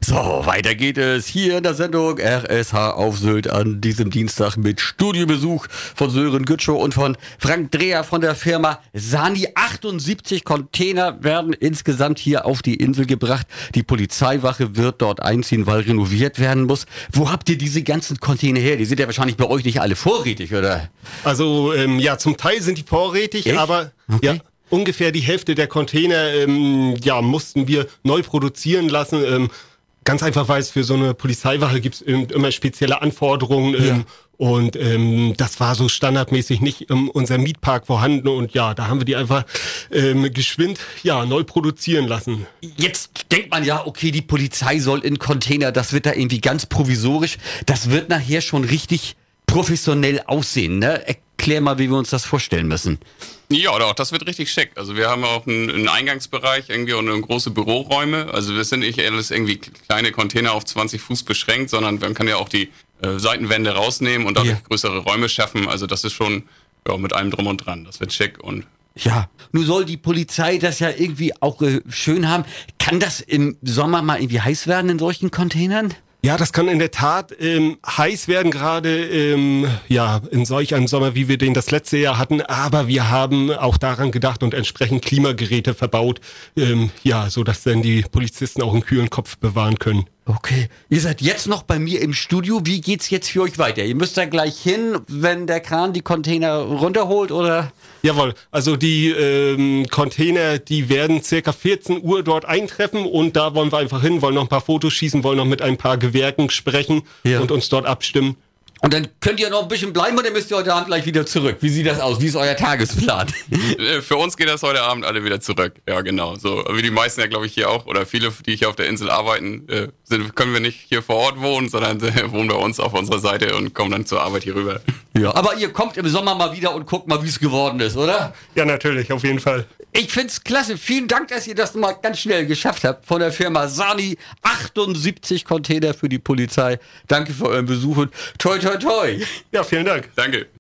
So, weiter geht es hier in der Sendung RSH auf Sylt an diesem Dienstag mit Studiobesuch von Sören Gütschow und von Frank Dreher von der Firma Sani. 78 Container werden insgesamt hier auf die Insel gebracht. Die Polizeiwache wird dort einziehen, weil renoviert werden muss. Wo habt ihr diese ganzen Container her? Die sind ja wahrscheinlich bei euch nicht alle vorrätig, oder? Also, ja, zum Teil sind die vorrätig, Echt? aber Okay. ja, ungefähr die Hälfte der Container mussten wir neu produzieren lassen. Ganz einfach, weil es für so eine Polizeiwache gibt immer spezielle Anforderungen. Und das war so standardmäßig nicht in unserem Mietpark vorhanden. Und ja, da haben wir die einfach geschwind neu produzieren lassen. Jetzt denkt man ja, okay, die Polizei soll in Container, das wird da irgendwie ganz provisorisch. Das wird nachher schon richtig professionell aussehen, ne? Erklär mal, wie wir uns das vorstellen müssen. Ja, doch, das wird richtig schick. Also wir haben auch einen Eingangsbereich irgendwie und große Büroräume. Also das sind nicht alles irgendwie kleine Container auf 20 Fuß beschränkt, sondern man kann ja auch die Seitenwände rausnehmen und dadurch größere Räume schaffen. Also das ist schon mit allem drum und dran. Das wird schick und Ja, nun soll die Polizei das ja irgendwie auch schön haben. Kann das im Sommer mal irgendwie heiß werden in solchen Containern? Ja, das kann in der Tat heiß werden, gerade in solch einem Sommer, wie wir den das letzte Jahr hatten. Aber wir haben auch daran gedacht und entsprechend Klimageräte verbaut, so dass dann die Polizisten auch einen kühlen Kopf bewahren können. Okay. Ihr seid jetzt noch bei mir im Studio. Wie geht's jetzt für euch weiter? Ihr müsst da gleich hin, wenn der Kran die Container runterholt, oder? Jawohl, also die Container, die werden circa 14 Uhr dort eintreffen und da wollen wir einfach hin, wollen noch ein paar Fotos schießen, wollen noch mit ein paar Gewerken sprechen und uns dort abstimmen. Und dann könnt ihr noch ein bisschen bleiben und dann müsst ihr heute Abend gleich wieder zurück. Wie sieht das aus? Wie ist euer Tagesplan? für uns geht das heute Abend alle wieder zurück. Ja, genau. So wie die meisten ja, glaube ich, hier auch oder viele, die hier auf der Insel arbeiten, können wir nicht hier vor Ort wohnen, sondern wohnen bei uns auf unserer Seite und kommen dann zur Arbeit hier rüber. Ja, aber ihr kommt im Sommer mal wieder und guckt mal, wie es geworden ist, oder? Ja, natürlich, auf jeden Fall. Ich find's klasse. Vielen Dank, dass ihr das mal ganz schnell geschafft habt. Von der Firma Sani. 78 Container für die Polizei. Danke für euren Besuch und toi, toi, toi. Ja, vielen Dank. Danke.